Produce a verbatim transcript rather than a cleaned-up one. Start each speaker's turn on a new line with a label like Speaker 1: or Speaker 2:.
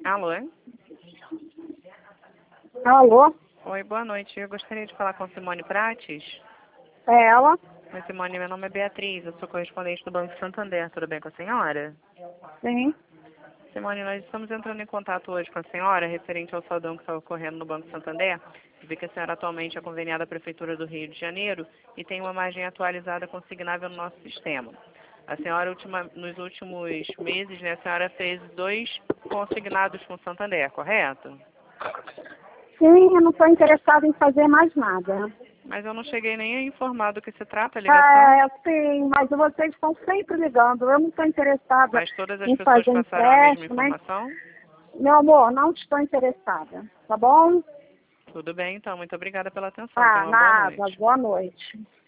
Speaker 1: Alô?
Speaker 2: Alô?
Speaker 1: Oi, boa noite. Eu gostaria de falar com Simone Prates.
Speaker 2: É ela?
Speaker 1: Oi, Simone, meu nome é Beatriz, eu sou correspondente do Banco Santander. Tudo bem com a senhora?
Speaker 2: Sim.
Speaker 1: Simone, nós estamos entrando em contato hoje com a senhora referente ao saldão que está ocorrendo no Banco Santander. Vi que a senhora atualmente é conveniada à Prefeitura do Rio de Janeiro e tem uma margem atualizada consignável no nosso sistema. A senhora, ultima, nos últimos meses, né, a senhora fez dois consignados com o Santander, correto?
Speaker 2: Sim, eu não estou interessada em fazer mais nada.
Speaker 1: Mas eu não cheguei nem a informar do que se trata a ligação.
Speaker 2: É, sim, mas vocês estão sempre ligando. Eu não estou interessada
Speaker 1: Mas todas as
Speaker 2: em
Speaker 1: pessoas
Speaker 2: fazer
Speaker 1: passaram a mesma
Speaker 2: empréstimo, né?
Speaker 1: informação?
Speaker 2: Meu amor, não estou interessada. Tá bom?
Speaker 1: Tudo bem, então. Muito obrigada pela atenção. Tenha
Speaker 2: Ah,
Speaker 1: uma boa
Speaker 2: nada.
Speaker 1: noite.
Speaker 2: Boa noite.